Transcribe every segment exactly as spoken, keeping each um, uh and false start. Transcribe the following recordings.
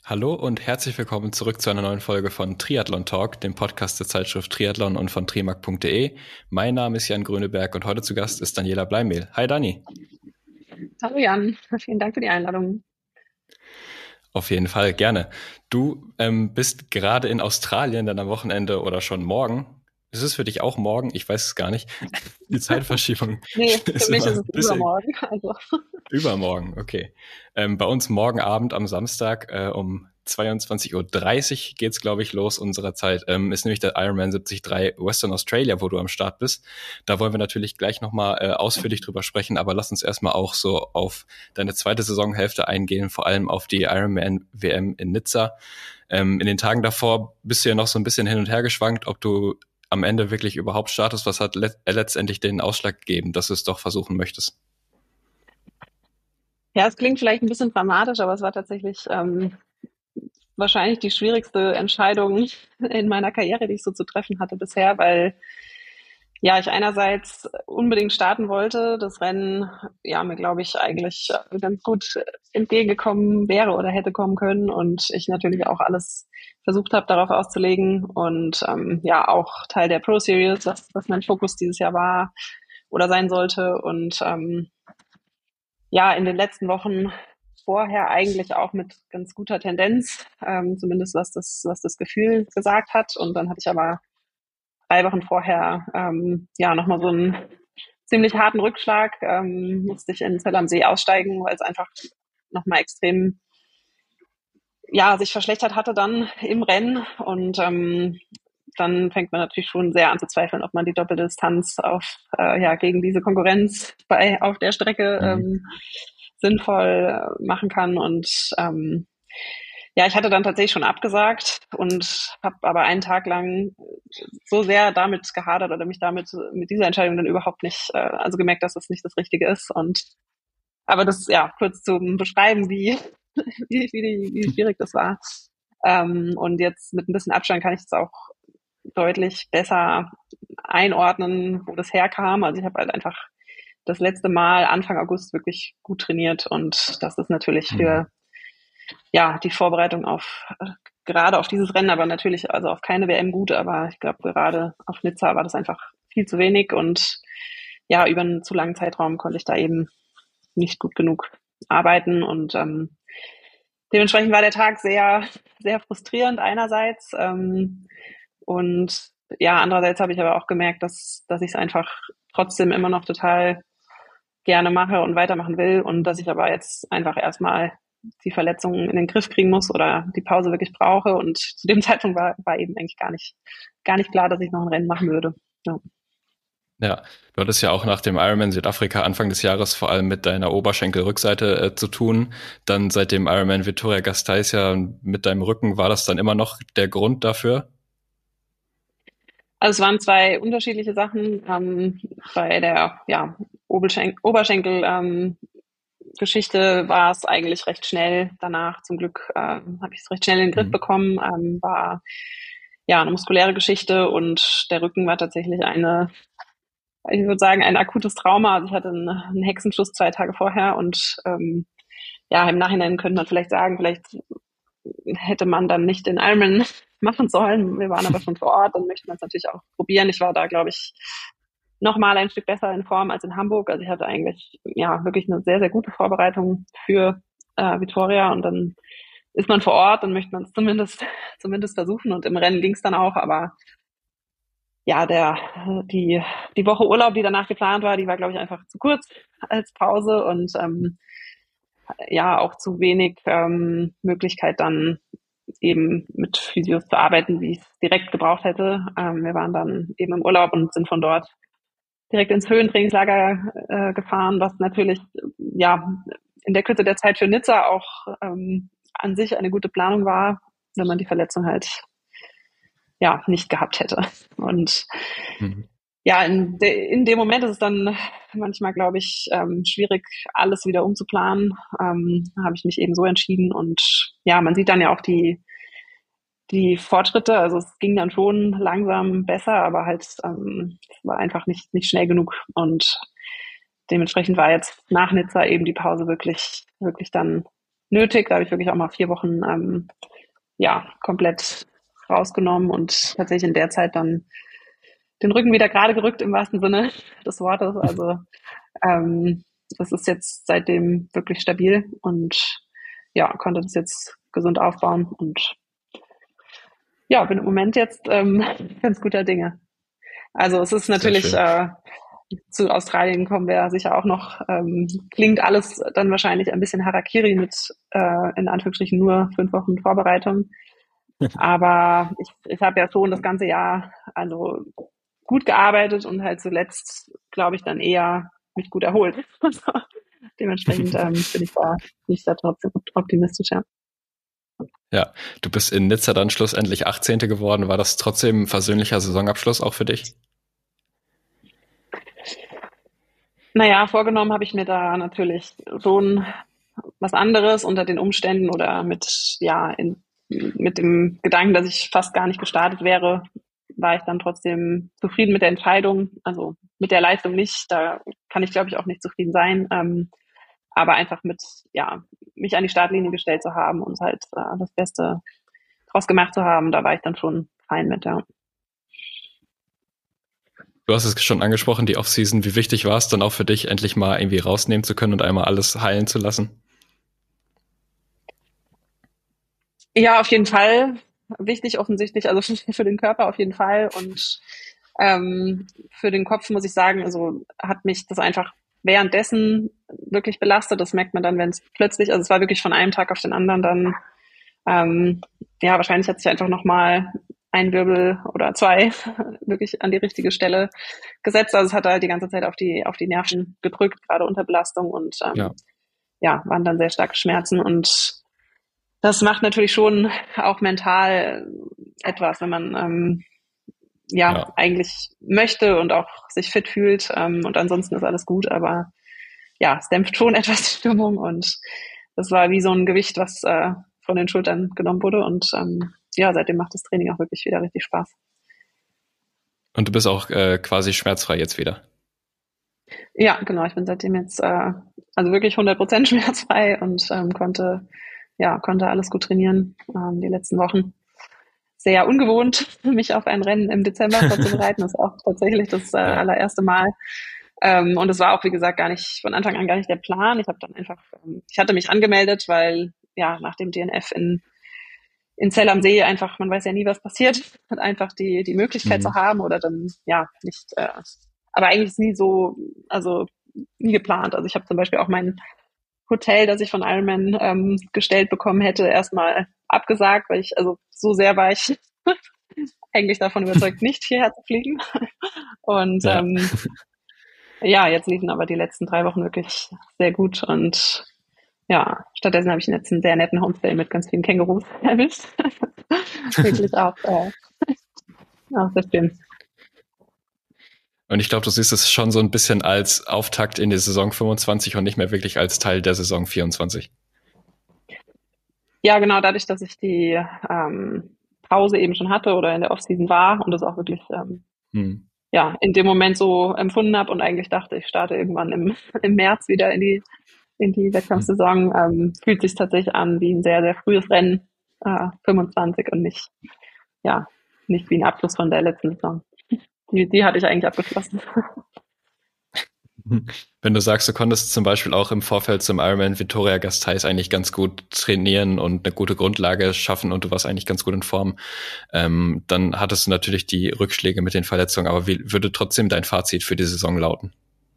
Hallo und herzlich willkommen zurück zu einer neuen Folge von Triathlon Talk, dem Podcast der Zeitschrift Triathlon und von trimark punkt de. Mein Name ist Jan Gröneberg und heute zu Gast ist Daniela Bleimehl. Hi Dani. Hallo Jan, vielen Dank für die Einladung. Auf jeden Fall, gerne. Du ähm, bist gerade in Australien, dann am Wochenende oder schon morgen. Ist es für dich auch morgen? Ich weiß es gar nicht. Die Zeitverschiebung Nee, für ist mich immer ist ein es bisschen übermorgen. Also. übermorgen, okay. Ähm, bei uns morgen Abend am Samstag äh, um zweiundzwanzig Uhr dreißig geht's, glaube ich, los unserer Zeit. Ähm, ist nämlich der Ironman siebzig Komma drei Western Australia, wo du am Start bist. Da wollen wir natürlich gleich nochmal äh, ausführlich drüber sprechen, aber lass uns erstmal auch so auf deine zweite Saisonhälfte eingehen, vor allem auf die Ironman-W M in Nizza. Ähm, in den Tagen davor bist du ja noch so ein bisschen hin und her geschwankt, ob du am Ende wirklich überhaupt startest. Was hat let- letztendlich den Ausschlag gegeben, dass du es doch versuchen möchtest? Ja, es klingt vielleicht ein bisschen dramatisch, aber es war tatsächlich ähm, wahrscheinlich die schwierigste Entscheidung in meiner Karriere, die ich so zu treffen hatte bisher, weil ja, ich einerseits unbedingt starten wollte, das Rennen, ja, mir glaube ich eigentlich ganz gut entgegengekommen wäre oder hätte kommen können und ich natürlich auch alles versucht habe, darauf auszulegen und ähm, ja, auch Teil der Pro Series, was, was mein Fokus dieses Jahr war oder sein sollte und ähm, ja, in den letzten Wochen vorher eigentlich auch mit ganz guter Tendenz, ähm, zumindest was das, was das Gefühl gesagt hat und dann hatte ich aber drei Wochen vorher ähm, ja nochmal so einen ziemlich harten Rückschlag, ähm, musste ich in Zell am See aussteigen, weil es einfach nochmal extrem ja sich verschlechtert hatte dann im Rennen und ähm, dann fängt man natürlich schon sehr an zu zweifeln, ob man die doppelte Distanz auf äh, ja gegen diese Konkurrenz bei auf der Strecke Mhm. ähm, sinnvoll äh, machen kann und ähm, ja, ich hatte dann tatsächlich schon abgesagt und habe aber einen Tag lang so sehr damit gehadert oder mich damit mit dieser Entscheidung dann überhaupt nicht, äh, also gemerkt, dass das nicht das Richtige ist. Und aber das ja kurz zum Beschreiben, wie wie, wie, die, wie schwierig das war. Ähm, und jetzt mit ein bisschen Abstand kann ich es auch deutlich besser einordnen, wo das herkam. Also ich habe halt einfach das letzte Mal Anfang August wirklich gut trainiert und das ist natürlich Mhm. für ja, die Vorbereitung auf äh, gerade auf dieses Rennen, aber natürlich also auf keine W M gut, aber ich glaube gerade auf Nizza war das einfach viel zu wenig und ja, über einen zu langen Zeitraum konnte ich da eben nicht gut genug arbeiten und ähm, dementsprechend war der Tag sehr, sehr frustrierend einerseits ähm, und ja, andererseits habe ich aber auch gemerkt, dass, dass ich es einfach trotzdem immer noch total gerne mache und weitermachen will und dass ich aber jetzt einfach erstmal die Verletzungen in den Griff kriegen muss oder die Pause wirklich brauche. Und zu dem Zeitpunkt war, war eben eigentlich gar nicht, gar nicht klar, dass ich noch ein Rennen machen würde. Ja. Ja, du hattest ja auch nach dem Ironman Südafrika Anfang des Jahres vor allem mit deiner Oberschenkelrückseite äh, zu tun. Dann seit dem Ironman Victoria Gasteiz ja mit deinem Rücken. War das dann immer noch der Grund dafür? Also es waren zwei unterschiedliche Sachen. Ähm, bei der ja, Oberschenkel, Oberschenkel ähm, Geschichte war es eigentlich recht schnell danach. Zum Glück ähm, habe ich es recht schnell in den Griff Mhm. bekommen. Ähm, war ja eine muskuläre Geschichte und der Rücken war tatsächlich eine, ich würde sagen, ein akutes Trauma. Also ich hatte einen, einen Hexenschuss zwei Tage vorher und ähm, ja, im Nachhinein könnte man vielleicht sagen, vielleicht hätte man dann nicht den Ironman machen sollen. Wir waren aber schon vor Ort, dann möchte man es natürlich auch probieren. Ich war da, glaube ich, noch mal ein Stück besser in Form als in Hamburg. Also ich hatte eigentlich ja wirklich eine sehr, sehr gute Vorbereitung für äh, Victoria und dann ist man vor Ort, dann möchte man es zumindest, zumindest versuchen und im Rennen ging es dann auch, aber ja, der, die, die Woche Urlaub, die danach geplant war, die war, glaube ich, einfach zu kurz als Pause und ähm, ja, auch zu wenig ähm, Möglichkeit dann eben mit Physios zu arbeiten, wie ich es direkt gebraucht hätte. Ähm, wir waren dann eben im Urlaub und sind von dort direkt ins Höhentrainingslager äh, gefahren, was natürlich ja in der Kürze der Zeit für Nizza auch ähm, an sich eine gute Planung war, wenn man die Verletzung halt ja nicht gehabt hätte. Und Mhm. ja, in, de, in dem Moment ist es dann manchmal, glaube ich, ähm, schwierig, alles wieder umzuplanen. Ähm, habe ich mich eben so entschieden und ja, man sieht dann ja auch die die Fortschritte. Also es ging dann schon langsam besser, aber halt ähm, es war einfach nicht nicht schnell genug und dementsprechend war jetzt nach Nizza eben die Pause wirklich wirklich dann nötig. Da habe ich wirklich auch mal vier Wochen ähm, ja komplett rausgenommen und tatsächlich in der Zeit dann den Rücken wieder gerade gerückt im wahrsten Sinne des Wortes. Also ähm, das ist jetzt seitdem wirklich stabil und ja, konnte das jetzt gesund aufbauen und ja, bin im Moment jetzt ähm, ganz guter Dinge. Also es ist Sehr natürlich, schön. äh, zu Australien kommen wir sicher auch noch, ähm, klingt alles dann wahrscheinlich ein bisschen Harakiri mit äh, in Anführungsstrichen nur fünf Wochen Vorbereitung. Aber ich, ich habe ja schon das ganze Jahr also gut gearbeitet und halt zuletzt, glaube ich, dann eher mich gut erholt. Also, dementsprechend ähm, bin ich da nicht da trotzdem optimistisch, ja. Ja, du bist in Nizza dann schlussendlich achtzehnte geworden. War das trotzdem ein versöhnlicher Saisonabschluss auch für dich? Naja, vorgenommen habe ich mir da natürlich schon was anderes unter den Umständen oder mit, ja, in, mit dem Gedanken, dass ich fast gar nicht gestartet wäre, war ich dann trotzdem zufrieden mit der Entscheidung. Also mit der Leistung nicht, da kann ich, glaube ich, auch nicht zufrieden sein. Ähm, aber einfach mit, ja, mich an die Startlinie gestellt zu haben und halt äh, das Beste draus gemacht zu haben, da war ich dann schon fein mit, ja. Du hast es schon angesprochen, die Offseason. Wie wichtig war es dann auch für dich, endlich mal irgendwie rausnehmen zu können und einmal alles heilen zu lassen? Ja, auf jeden Fall. Wichtig offensichtlich, also für den Körper auf jeden Fall. Und ähm, für den Kopf muss ich sagen, also hat mich das einfach währenddessen wirklich belastet. Das merkt man dann, wenn es plötzlich, also es war wirklich von einem Tag auf den anderen dann, ähm, ja, wahrscheinlich hat sich einfach nochmal ein Wirbel oder zwei wirklich an die richtige Stelle gesetzt. Also es hat halt die ganze Zeit auf die, auf die Nerven gedrückt, gerade unter Belastung und ähm, Ja, ja, waren dann sehr starke Schmerzen und das macht natürlich schon auch mental etwas, wenn man ähm, ja ja, eigentlich möchte und auch sich fit fühlt ähm, und ansonsten ist alles gut, aber ja, es dämpft schon etwas die Stimmung und das war wie so ein Gewicht, was äh, von den Schultern genommen wurde und ähm, ja, seitdem macht das Training auch wirklich wieder richtig Spaß. und du bist auch äh, quasi schmerzfrei jetzt wieder. Ja, genau, ich bin seitdem jetzt äh, also wirklich hundert Prozent schmerzfrei und ähm, konnte ja konnte alles gut trainieren ähm, die letzten Wochen. Sehr ungewohnt, mich auf ein Rennen im Dezember vorzubereiten. Das ist auch tatsächlich das äh, Ja. allererste Mal. Ähm, und es war auch, wie gesagt, gar nicht von Anfang an gar nicht der Plan. Ich habe dann einfach, ähm, ich hatte mich angemeldet, weil ja nach dem D N F in in Zell am See einfach, man weiß ja nie, was passiert, hat einfach die die Möglichkeit zu Mhm. haben oder dann ja nicht. Äh, aber eigentlich ist nie so, also nie geplant. Also ich habe zum Beispiel auch mein Hotel, das ich von Ironman ähm, gestellt bekommen hätte, erstmal abgesagt, weil ich, also so sehr war ich eigentlich davon überzeugt, nicht hierher zu fliegen. Und Ja. ähm, ja, jetzt liefen aber die letzten drei Wochen wirklich sehr gut und ja, stattdessen habe ich jetzt einen sehr netten Homestay mit ganz vielen Kängurus erwischt. Wirklich auch, äh, auch sehr schön. Und ich glaube, du siehst es schon so ein bisschen als Auftakt in die Saison fünfundzwanzig und nicht mehr wirklich als Teil der Saison vierundzwanzig. Ja, genau, dadurch, dass ich die ähm, Pause eben schon hatte oder in der Offseason war und das auch wirklich ähm, Hm. ja in dem Moment so empfunden habe und eigentlich dachte, ich starte irgendwann im, im März wieder in die in die Wettkampfsaison, ähm, fühlt sich tatsächlich an wie ein sehr, sehr frühes Rennen, äh, fünfundzwanzig und nicht, ja, nicht wie ein Abschluss von der letzten Saison. Die, die hatte ich eigentlich abgeschlossen. Wenn du sagst, du konntest zum Beispiel auch im Vorfeld zum Ironman Victoria Gasteiz eigentlich ganz gut trainieren und eine gute Grundlage schaffen und du warst eigentlich ganz gut in Form, ähm, dann hattest du natürlich die Rückschläge mit den Verletzungen, aber wie würde trotzdem dein Fazit für die Saison lauten?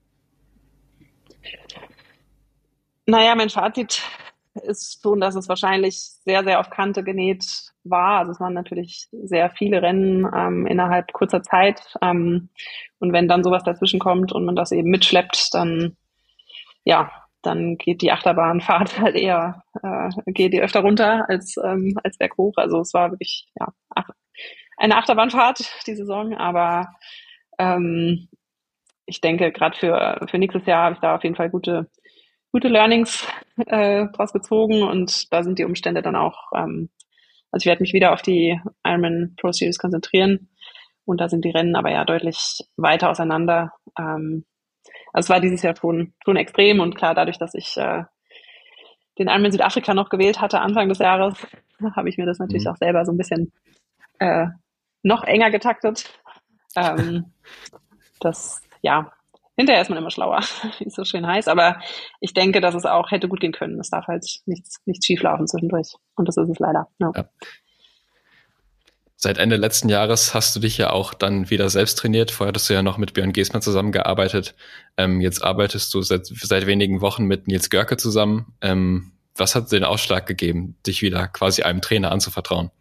Naja, mein Fazit ist schon, dass es wahrscheinlich sehr, sehr auf Kante genäht war. Also es waren natürlich sehr viele Rennen ähm, innerhalb kurzer Zeit. Ähm, und wenn dann sowas dazwischen kommt und man das eben mitschleppt, dann ja, dann geht die Achterbahnfahrt halt eher, äh, geht die öfter runter als, ähm, als berghoch. Also es war wirklich, ja, ach, eine Achterbahnfahrt, die Saison, aber ähm, ich denke, gerade für, für nächstes Jahr habe ich da auf jeden Fall gute, gute Learnings äh, draus gezogen und da sind die Umstände dann auch, ähm, also ich werde mich wieder auf die Ironman Pro Series konzentrieren und da sind die Rennen aber ja deutlich weiter auseinander. Ähm, also es war dieses Jahr schon, schon extrem und klar, dadurch, dass ich äh, den Ironman Südafrika noch gewählt hatte Anfang des Jahres, habe ich mir das natürlich Mhm. auch selber so ein bisschen äh, noch enger getaktet. Ähm, das, ja, hinterher ist man immer schlauer, wie es so schön heißt. Aber ich denke, dass es auch hätte gut gehen können. Es darf halt nichts, nichts schief laufen zwischendurch. Und das ist es leider. Ja. Ja. Seit Ende letzten Jahres hast du dich ja auch dann wieder selbst trainiert. Vorher hattest du ja noch mit Björn Geßmann zusammengearbeitet. Ähm, jetzt arbeitest du seit, seit wenigen Wochen mit Nils Görke zusammen. Ähm, was hat den Ausschlag gegeben, dich wieder quasi einem Trainer anzuvertrauen?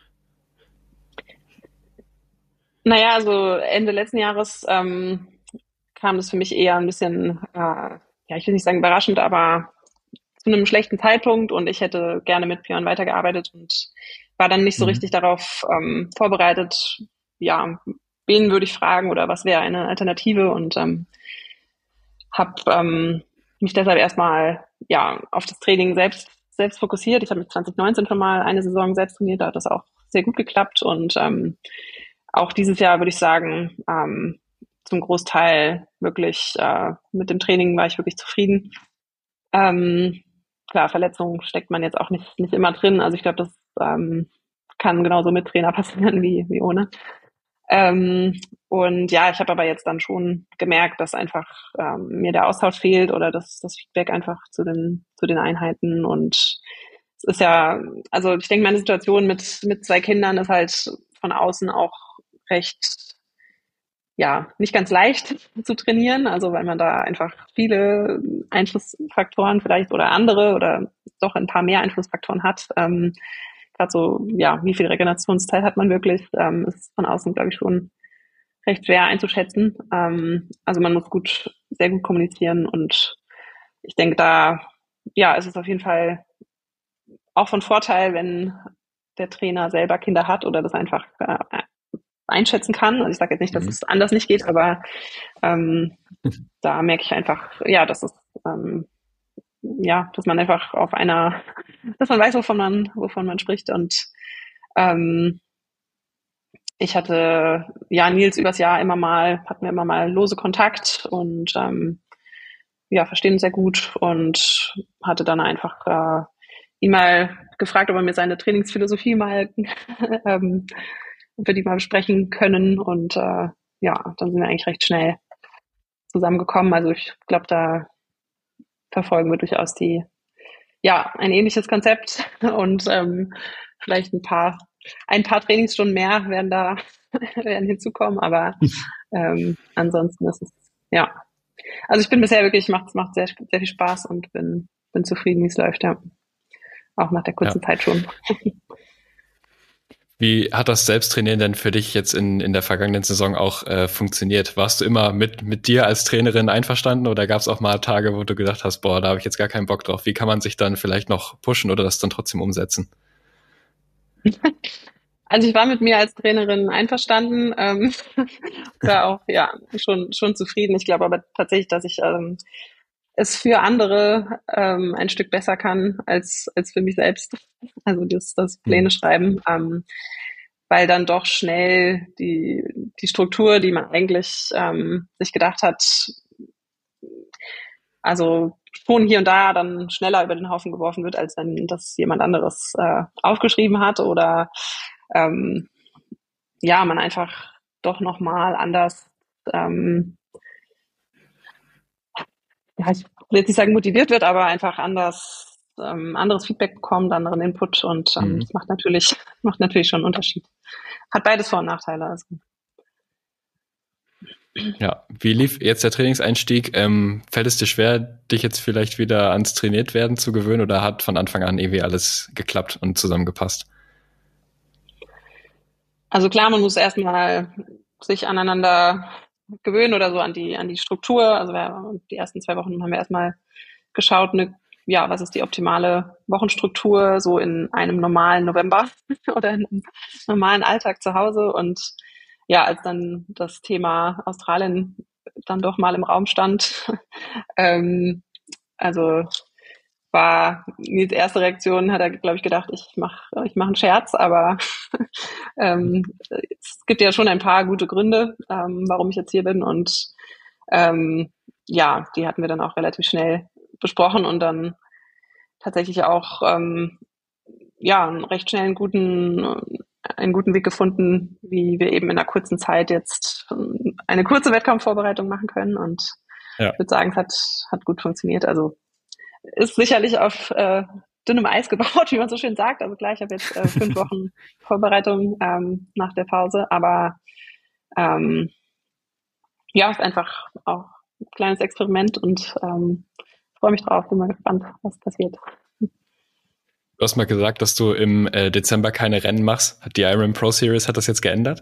Naja, also Ende letzten Jahres ähm, kam das für mich eher ein bisschen, äh, ja, ich will nicht sagen überraschend, aber zu einem schlechten Zeitpunkt und ich hätte gerne mit Björn weitergearbeitet und war dann nicht so Mhm. richtig darauf ähm, vorbereitet, ja, wen würde ich fragen oder was wäre eine Alternative und ähm, habe ähm, mich deshalb erstmal ja auf das Training selbst selbst fokussiert. Ich habe mich zwanzig neunzehn schon mal eine Saison selbst trainiert, da hat das auch sehr gut geklappt und ähm, auch dieses Jahr würde ich sagen, ähm, zum Großteil wirklich äh, mit dem Training war ich wirklich zufrieden. Ähm, klar, Verletzungen steckt man jetzt auch nicht, nicht immer drin. Also ich glaube, das ähm, kann genauso mit Trainer passieren wie, wie ohne. Ähm, und ja, ich habe aber jetzt dann schon gemerkt, dass einfach ähm, mir der Austausch fehlt oder das, das Feedback einfach zu den, zu den Einheiten. Und es ist ja, also ich denke, meine Situation mit, mit zwei Kindern ist halt von außen auch recht, ja, nicht ganz leicht zu trainieren, also weil man da einfach viele Einflussfaktoren vielleicht oder andere oder doch ein paar mehr Einflussfaktoren hat. Ähm, Gerade so, ja, wie viel Regenerationszeit hat man wirklich, ähm, ist von außen, glaube ich, schon recht schwer einzuschätzen. Ähm, also man muss gut, sehr gut kommunizieren und ich denke, da, ja, ist es auf jeden Fall auch von Vorteil, wenn der Trainer selber Kinder hat oder das einfach äh, einschätzen kann. Also ich sage jetzt nicht, dass Mhm. es anders nicht geht, aber ähm, da merke ich einfach, ja, dass es ähm, ja, dass man einfach auf einer, dass man weiß, wovon man, wovon man spricht. Und ähm, ich hatte ja Nils übers Jahr immer mal, hatten wir immer mal lose Kontakt und ähm, ja, verstehen uns sehr gut und hatte dann einfach äh, ihn mal gefragt, ob er mir seine Trainingsphilosophie mal ähm, ob wir die mal besprechen können. Und äh, ja, dann sind wir eigentlich recht schnell zusammengekommen. Also ich glaube, da verfolgen wir durchaus die, ja, ein ähnliches Konzept und ähm, vielleicht ein paar, ein paar Trainingsstunden mehr werden da werden hinzukommen, aber ähm, ansonsten ist es, ja. Also ich bin bisher wirklich, macht, macht sehr, sehr viel Spaß und bin, bin zufrieden, wie es läuft, ja. Auch nach der kurzen Ja. Zeit schon. Wie hat das Selbsttrainieren denn für dich jetzt in, in der vergangenen Saison auch äh, funktioniert? Warst du immer mit, mit dir als Trainerin einverstanden oder gab es auch mal Tage, wo du gedacht hast, boah, da habe ich jetzt gar keinen Bock drauf? Wie kann man sich dann vielleicht noch pushen oder das dann trotzdem umsetzen? Also ich war mit mir als Trainerin einverstanden, ähm, war auch ja schon schon zufrieden. Ich glaube aber tatsächlich, dass ich ähm, es für andere ähm, ein Stück besser kann als als für mich selbst. Also das das Pläne Hm. schreiben, ähm, weil dann doch schnell die die Struktur, die man eigentlich ähm, sich gedacht hat, also schon hier und da dann schneller über den Haufen geworfen wird, als wenn das jemand anderes äh, aufgeschrieben hat oder ähm, ja, man einfach doch nochmal anders, ähm, ja, ich will jetzt nicht sagen motiviert wird, aber einfach anders, ähm, anderes Feedback bekommt, anderen Input und ähm, Mhm. das macht natürlich, macht natürlich schon einen Unterschied. Hat beides Vor- und Nachteile. Also. Ja, wie lief jetzt der Trainingseinstieg? Ähm, fällt es dir schwer, dich jetzt vielleicht wieder ans trainiert werden zu gewöhnen oder hat von Anfang an irgendwie alles geklappt und zusammengepasst? also klar, man muss erstmal sich aneinander gewöhnen oder so an die, an die Struktur. Also wir, die ersten zwei Wochen haben wir erstmal geschaut, ne, ja, was ist die optimale Wochenstruktur so in einem normalen November oder in einem normalen Alltag zu Hause. Und ja, als dann das Thema Australien dann doch mal im Raum stand, ähm, also war Nils erste Reaktion, hat er, glaube ich, gedacht, ich mache ich mach einen Scherz, aber ähm, es gibt ja schon ein paar gute Gründe, ähm, warum ich jetzt hier bin und ähm, ja, die hatten wir dann auch relativ schnell besprochen und dann tatsächlich auch ähm, ja einen recht schnell einen guten einen guten Weg gefunden, wie wir eben in einer kurzen Zeit jetzt ähm, eine kurze Wettkampfvorbereitung machen können. Und Ja. ich würde sagen, es hat hat gut funktioniert. Also ist sicherlich auf äh, dünnem Eis gebaut, wie man so schön sagt. Also klar, ich habe jetzt äh, fünf Wochen Vorbereitung ähm, nach der Pause, aber ähm, ja, ist einfach auch ein kleines Experiment und ähm, freue mich drauf, bin mal gespannt, was passiert. Du hast mal gesagt, dass du im äh, Dezember keine Rennen machst. Hat die Ironman Pro Series, hat das jetzt geändert?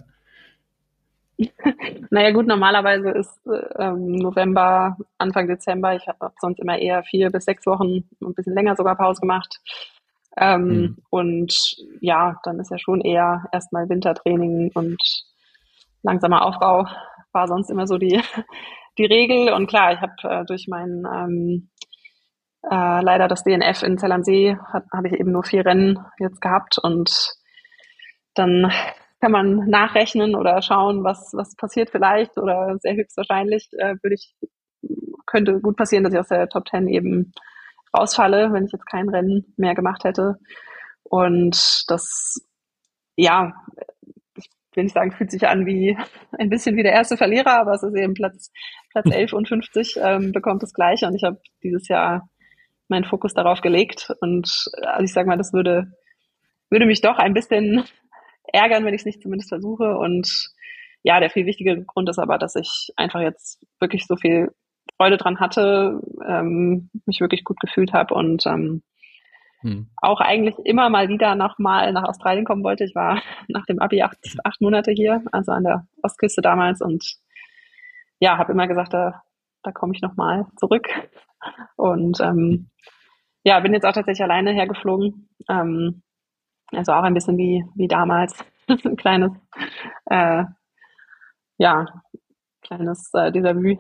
Naja gut, normalerweise ist ähm, November, Anfang Dezember. Ich habe sonst immer eher vier bis sechs Wochen, ein bisschen länger sogar Pause gemacht. Ähm, Hm. Und ja, dann ist ja schon eher erstmal Wintertraining und langsamer Aufbau war sonst immer so die, die Regel. Und klar, ich habe äh, durch meinen ähm, äh, leider das D N F in Zell am See habe ich eben nur vier Rennen jetzt gehabt und dann kann man nachrechnen oder schauen, was, was passiert vielleicht oder sehr höchstwahrscheinlich äh, würde ich, könnte gut passieren, dass ich aus der Top Ten eben rausfalle, wenn ich jetzt kein Rennen mehr gemacht hätte. Und das, ja, ich will nicht sagen, fühlt sich an wie ein bisschen wie der erste Verlierer, aber es ist eben Platz, Platz elf und fünfzig ähm, bekommt das Gleiche und ich habe dieses Jahr meinen Fokus darauf gelegt und also ich sage mal, das würde, würde mich doch ein bisschen ärgern, wenn ich es nicht zumindest versuche. Und ja, der viel wichtigere Grund ist aber, dass ich einfach jetzt wirklich so viel Freude dran hatte, ähm, mich wirklich gut gefühlt habe und ähm, hm. auch eigentlich immer mal wieder noch mal nach Australien kommen wollte. Ich war nach dem Abi acht, acht Monate hier, also an der Ostküste damals und ja, habe immer gesagt, da, da komme ich noch mal zurück. Und ähm, ja, bin jetzt auch tatsächlich alleine hergeflogen. Ähm, also auch ein bisschen wie, wie damals. Ein kleines, äh, ja, kleines äh, Déjà-vu.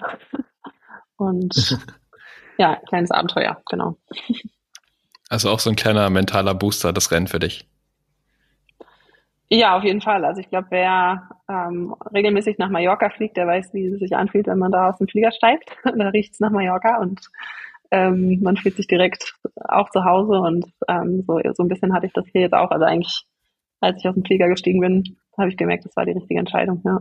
Und ja, kleines Abenteuer, genau. Also auch so ein kleiner mentaler Booster, das Rennen für dich. Ja, auf jeden Fall. Also ich glaube, wer ähm, regelmäßig nach Mallorca fliegt, der weiß, wie es sich anfühlt, wenn man da aus dem Flieger steigt. Da riecht's nach Mallorca und ähm, man fühlt sich direkt auch zu Hause und ähm, so, so ein bisschen hatte ich das hier jetzt auch. Also eigentlich, als ich aus dem Flieger gestiegen bin, habe ich gemerkt, das war die richtige Entscheidung, ja.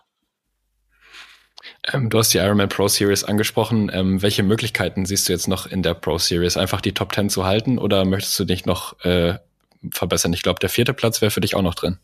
Ähm, du hast die Ironman Pro Series angesprochen. Ähm, welche Möglichkeiten siehst du jetzt noch in der Pro Series? Einfach die Top Ten zu halten oder möchtest du dich noch äh, verbessern? Ich glaube, der vierte Platz wäre für dich auch noch drin.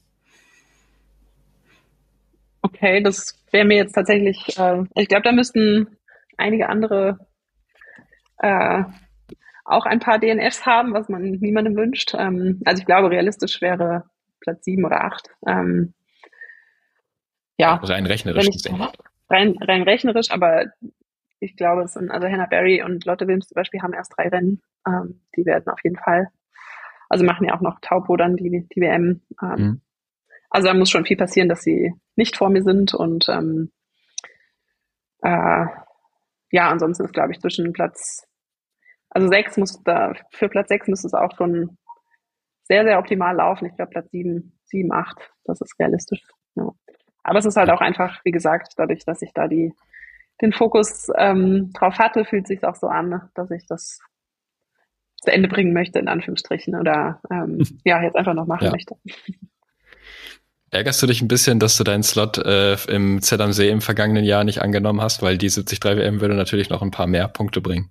Okay, das wäre mir jetzt tatsächlich, äh, ich glaube, da müssten einige andere äh, auch ein paar D N Fs haben, was man niemandem wünscht. Ähm, also ich glaube, realistisch wäre Platz sieben oder acht. Ähm, ja, rein rechnerisch wenn ich gesehen. Rein, rein rechnerisch, aber ich glaube, es sind, also Hannah Berry und Lotte Wilms zum Beispiel haben erst drei Rennen. Ähm, die werden auf jeden Fall, also machen ja auch noch Taupo dann die, die W M. Ähm, mhm. Also da muss schon viel passieren, dass sie nicht vor mir sind und ähm, äh, ja, ansonsten ist, glaube ich, zwischen Platz, also sechs muss da, für Platz sechs müsste es auch schon sehr, sehr optimal laufen. Ich glaube, Platz sieben, sieben, acht, das ist realistisch. Ja. Aber es ist halt auch einfach, wie gesagt, dadurch, dass ich da die, den Fokus ähm, drauf hatte, fühlt es sich auch so an, dass ich das zu Ende bringen möchte, in Anführungsstrichen, oder ähm, ja, jetzt einfach noch machen ja. möchte. Ärgerst du dich ein bisschen, dass du deinen Slot äh, im Zell am See im vergangenen Jahr nicht angenommen hast, weil die siebzig drei W M würde natürlich noch ein paar mehr Punkte bringen?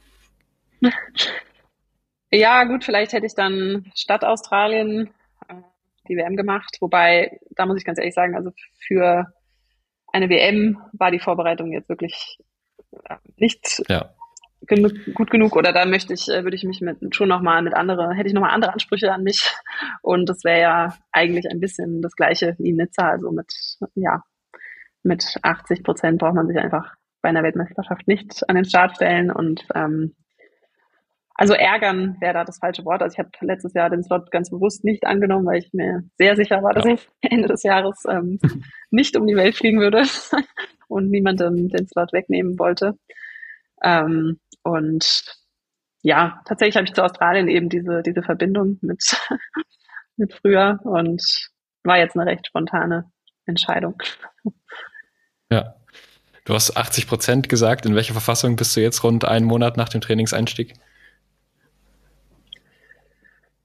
Ja, gut, vielleicht hätte ich dann statt Australien äh, die W M gemacht, wobei, da muss ich ganz ehrlich sagen, also für eine W M war die Vorbereitung jetzt wirklich äh, nicht ja. genug, gut genug, oder da möchte ich, äh, würde ich mich mit schon nochmal mit andere, hätte ich nochmal andere Ansprüche an mich, und das wäre ja eigentlich ein bisschen das Gleiche wie in Nizza, also mit, ja, mit achtzig Prozent braucht man sich einfach bei einer Weltmeisterschaft nicht an den Start stellen und ähm, also ärgern wäre da das falsche Wort. Also ich habe letztes Jahr den Slot ganz bewusst nicht angenommen, weil ich mir sehr sicher war, dass ja. ich Ende des Jahres ähm, nicht um die Welt fliegen würde und niemandem den Slot wegnehmen wollte. Ähm, und ja, tatsächlich habe ich zu Australien eben diese diese Verbindung mit mit früher und war jetzt eine recht spontane Entscheidung. Ja. Du hast achtzig Prozent gesagt. In welcher Verfassung bist du jetzt rund einen Monat nach dem Trainingseinstieg?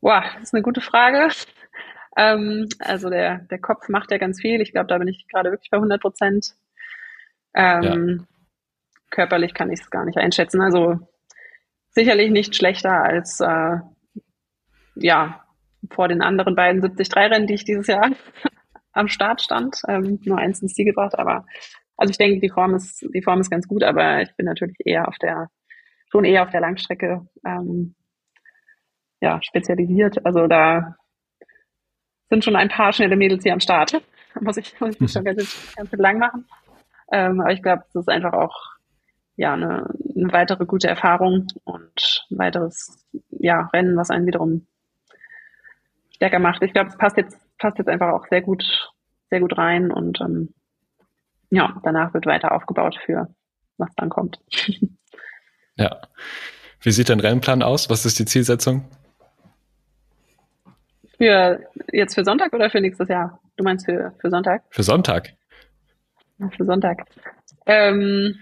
Boah, das ist eine gute Frage. Ähm, also der, der Kopf macht ja ganz viel. Ich glaube, da bin ich gerade wirklich bei hundert Prozent. Ja, Ähm, körperlich kann ich es gar nicht einschätzen. Also sicherlich nicht schlechter als äh, ja vor den anderen beiden siebzig drei Rennen, die ich dieses Jahr am Start stand. Ähm, nur eins ins Ziel gebracht, aber also ich denke, die Form ist die Form ist ganz gut, aber ich bin natürlich eher auf der schon eher auf der Langstrecke ähm, ja spezialisiert. Also da sind schon ein paar schnelle Mädels hier am Start. Da muss ich, muss ich mich schon ganz, ganz lang machen. Ähm, aber ich glaube, das ist einfach auch ja eine, eine weitere gute Erfahrung und ein weiteres ja, Rennen, was einen wiederum stärker macht. Ich glaube, es passt jetzt, passt jetzt einfach auch sehr gut, sehr gut rein und ähm, ja, danach wird weiter aufgebaut für was dann kommt. ja. Wie sieht dein Rennplan aus? Was ist die Zielsetzung? Für jetzt für Sonntag oder für nächstes Jahr? Du meinst für, für Sonntag? Für Sonntag? Ja, für Sonntag. Ähm,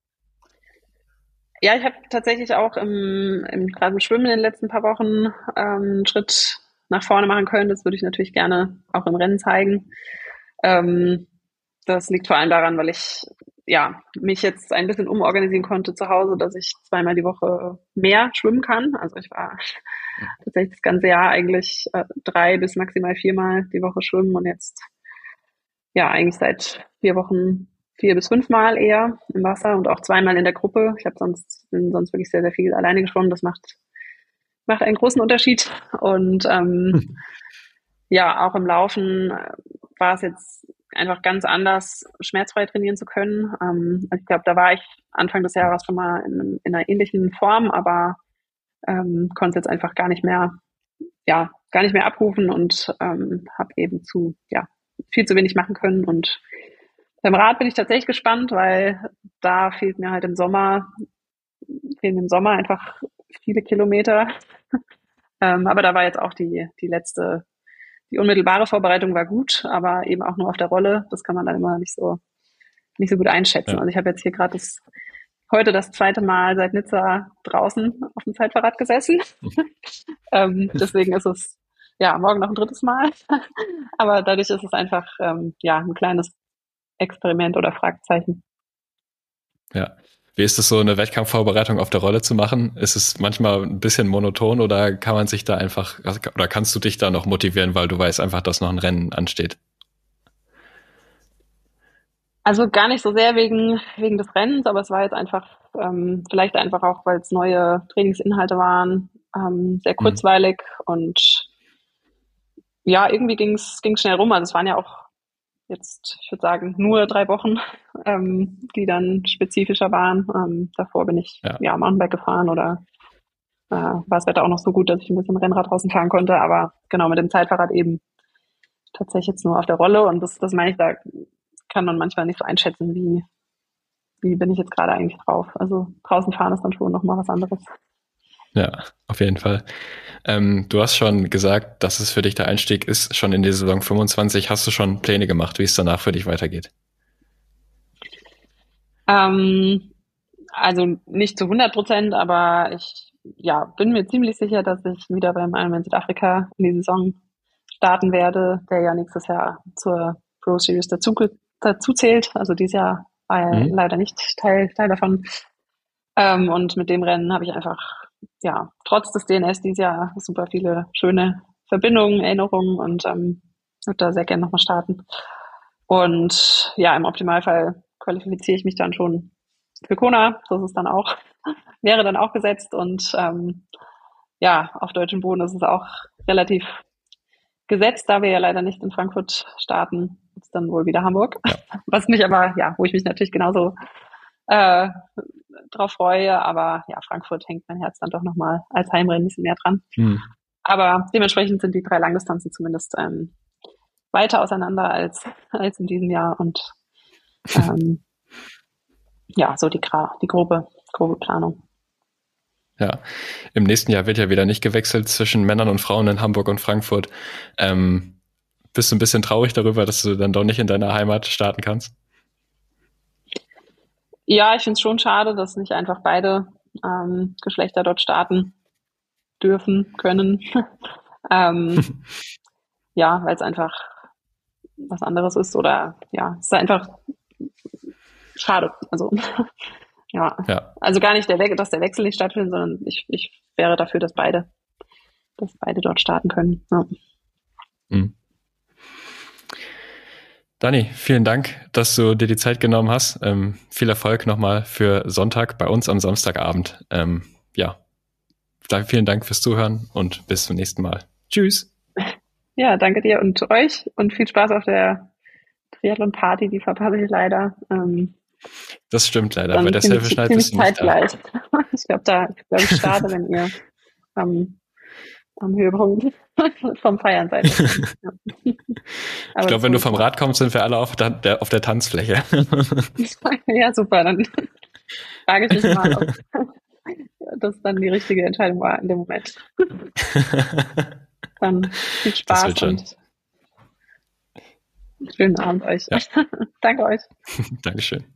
ja, ich habe tatsächlich auch im, im gerade im Schwimmen in den letzten paar Wochen ähm, einen Schritt nach vorne machen können. Das würde ich natürlich gerne auch im Rennen zeigen. Ähm, das liegt vor allem daran, weil ich ja mich jetzt ein bisschen umorganisieren konnte zu Hause, dass ich zweimal die Woche mehr schwimmen kann. Also ich war tatsächlich das ganze Jahr eigentlich äh, drei bis maximal viermal die Woche schwimmen und jetzt ja eigentlich seit vier Wochen vier bis fünfmal eher im Wasser und auch zweimal in der Gruppe. Ich habe sonst bin sonst wirklich sehr sehr viel alleine geschwommen. Das macht macht einen großen Unterschied und ähm, Hm. ja auch im Laufen äh, war es jetzt einfach ganz anders, schmerzfrei trainieren zu können. Ähm, ich glaube, da war ich Anfang des Jahres schon mal in, in einer ähnlichen Form, aber ähm, konnte es jetzt einfach gar nicht mehr, ja, gar nicht mehr abrufen und ähm, habe eben zu, ja, viel zu wenig machen können. Und beim Rad bin ich tatsächlich gespannt, weil da fehlt mir halt im Sommer, fehlen im Sommer einfach viele Kilometer. Ähm, aber da war jetzt auch die, die letzte, die unmittelbare Vorbereitung war gut, aber eben auch nur auf der Rolle. Das kann man dann immer nicht so, nicht so gut einschätzen. Ja. Also ich habe jetzt hier gerade das heute das zweite Mal seit Nizza draußen auf dem Zeitfahrrad gesessen. ähm, deswegen ist es ja morgen noch ein drittes Mal. Aber dadurch ist es einfach ähm, ja ein kleines Experiment oder Fragezeichen. Ja. Wie ist es so, eine Wettkampfvorbereitung auf der Rolle zu machen? Ist es manchmal ein bisschen monoton oder kann man sich da einfach, oder kannst du dich da noch motivieren, weil du weißt einfach, dass noch ein Rennen ansteht? Also gar nicht so sehr wegen, wegen des Rennens, aber es war jetzt einfach, ähm, vielleicht einfach auch, weil es neue Trainingsinhalte waren, ähm, sehr Hm. kurzweilig und ja, irgendwie ging's ging's schnell rum. Also es waren ja auch jetzt, ich würde sagen, nur drei Wochen, ähm, die dann spezifischer waren. Ähm, davor bin ich Ja. ja Mountainbike gefahren oder äh, war das Wetter auch noch so gut, dass ich ein bisschen Rennrad draußen fahren konnte. Aber genau mit dem Zeitfahrrad eben tatsächlich jetzt nur auf der Rolle. Und das, das meine ich, da kann man manchmal nicht so einschätzen, wie, wie bin ich jetzt gerade eigentlich drauf. Also draußen fahren ist dann schon nochmal was anderes. Ja, auf jeden Fall. Ähm, du hast schon gesagt, dass es für dich der Einstieg ist, schon in die Saison fünfundzwanzig. Hast du schon Pläne gemacht, wie es danach für dich weitergeht? Ähm, also nicht zu hundert Prozent, aber ich ja, bin mir ziemlich sicher, dass ich wieder beim Ironman Südafrika in die Saison starten werde, der ja nächstes Jahr zur Pro Series dazu, dazu zählt. Also dieses Jahr war er Mhm. leider nicht Teil, Teil davon. Ähm, und mit dem Rennen habe ich einfach, ja, trotz des D N S dieses Jahr super viele schöne Verbindungen, Erinnerungen und ähm, würde da sehr gerne nochmal starten. Und ja, im Optimalfall qualifiziere ich mich dann schon für Kona. Das ist dann auch, wäre dann auch gesetzt. Und ähm, ja, auf deutschem Boden ist es auch relativ gesetzt, da wir ja leider nicht in Frankfurt starten, ist dann wohl wieder Hamburg. Ja. Was mich aber, ja, wo ich mich natürlich genauso äh, drauf freue, aber ja, Frankfurt hängt mein Herz dann doch nochmal als Heimrennen ein bisschen mehr dran. Mhm. Aber dementsprechend sind die drei Langdistanzen zumindest ähm, weiter auseinander als, als in diesem Jahr und ähm, ja, so die, die grobe, grobe Planung. Ja, im nächsten Jahr wird ja wieder nicht gewechselt zwischen Männern und Frauen in Hamburg und Frankfurt. Ähm, bist du ein bisschen traurig darüber, dass du dann doch nicht in deiner Heimat starten kannst? Ja, ich finde es schon schade, dass nicht einfach beide ähm, Geschlechter dort starten dürfen, können. Ähm, ja, weil es einfach was anderes ist oder ja, es ist einfach schade. Also ja, Ja. also gar nicht der We dass der Wechsel nicht stattfindet, sondern ich, ich wäre dafür, dass beide, dass beide dort starten können. Ja. Mhm. Dani, vielen Dank, dass du dir die Zeit genommen hast. Ähm, viel Erfolg nochmal für Sonntag bei uns am Samstagabend. Ähm, ja, vielen Dank fürs Zuhören und bis zum nächsten Mal. Tschüss. Ja, danke dir und euch und viel Spaß auf der Triathlon-Party, die verpasse ich leider. Ähm, das stimmt leider, dann bei der ziemlich, Selfie-Schneid ziemlich bist du nicht da. zeitgleich. Ich glaube, da, ich glaube, ich starte, wenn ihr am, am Höhepunkt vom Feiern seid. Ja. Ich glaube, wenn du vom Rad kommst, sind wir alle auf der, der, auf der Tanzfläche. Ja, super, dann frage ich mich mal, ob das dann die richtige Entscheidung war in dem Moment. Dann viel Spaß und schönen Abend euch. Ja. Danke euch. Dankeschön.